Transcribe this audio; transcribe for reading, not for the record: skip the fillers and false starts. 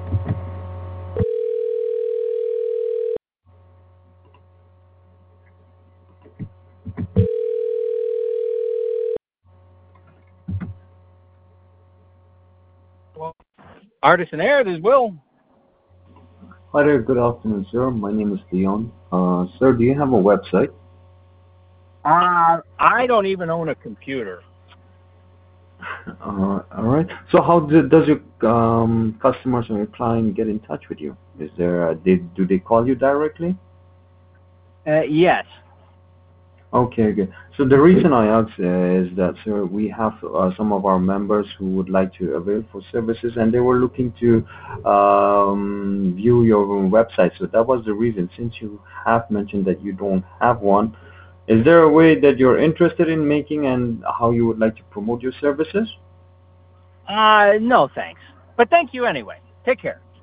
Artisan Air, this is Will. Hi there, good afternoon, sir. My name is Leon. Sir, do you have a website? I don't even own a computer. All right. So how does your customers or your client get in touch with you? Is there do they call you directly? Yes. Okay, okay. So the reason I ask is that, sir, we have some of our members who would like to avail for services, and they were looking to view your website. So that was the reason. Since you have mentioned that you don't have one, is there a way that you're interested in making and how you would like to promote your services? No, thanks. But thank you anyway. Take care.